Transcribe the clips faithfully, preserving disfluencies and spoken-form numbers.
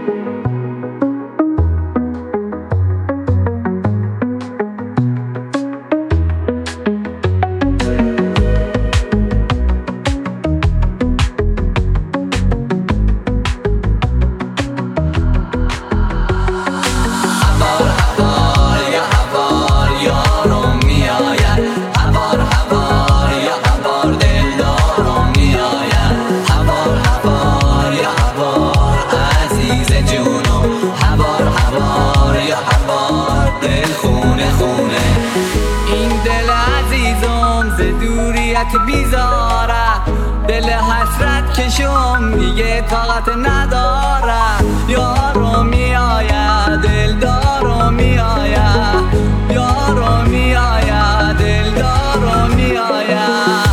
بیزاره دل حسرت کشم دیگه طاقت نداره. یارو میآید دلدارو میآید، یارو میآید دلدارو میآید.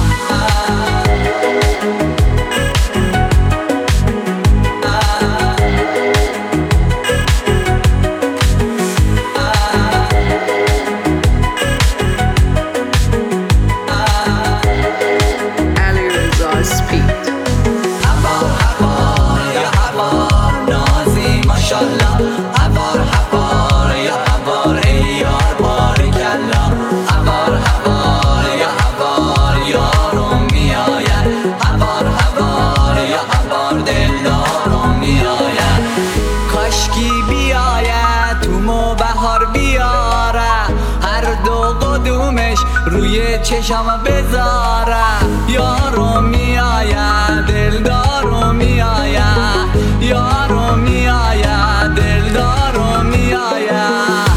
روی چشم بذاره. یارو میآید دلدارو میآید، یارو میآید دلدارو میآید.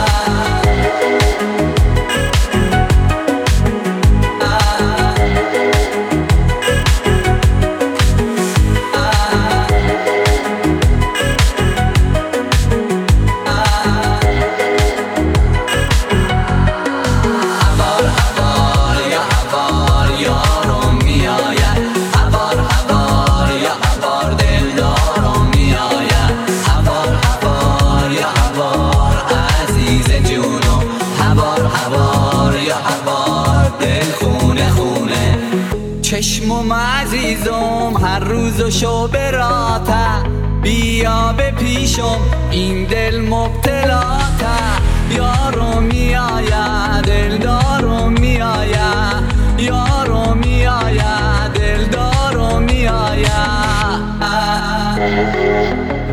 چشمم عزیزم هر روز و شو براته، بیا به پیشم این دل مبتلاته. یارو میآید دلدارو میآید، یارو میآید دلدارو میآید.